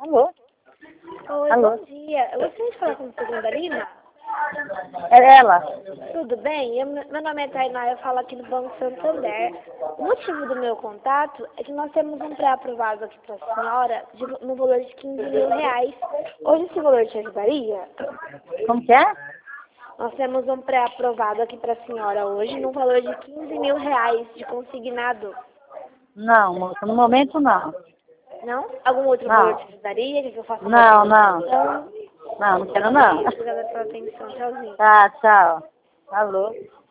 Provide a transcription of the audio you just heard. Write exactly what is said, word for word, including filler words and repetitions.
Alô? Oi, Alô? bom dia. Eu gostaria de falar com a segunda Lina. É ela. Tudo bem? Eu- meu nome é Tainá, eu falo aqui no Banco Santander. O motivo do meu contato é que nós temos um pré-aprovado aqui para a senhora de, no valor de quinze mil reais. Hoje esse valor te ajudaria? Como que é? Nós temos um pré-aprovado aqui para a senhora hoje no valor de quinze mil reais de consignado. Não, moça, no momento não. Não? Algum outro valor Não. te ajudaria? Que eu faça Não, qualquer não. liquidação? Não, não quero não. Obrigada pela atenção. Tchauzinho. Tá, tchau. Alô?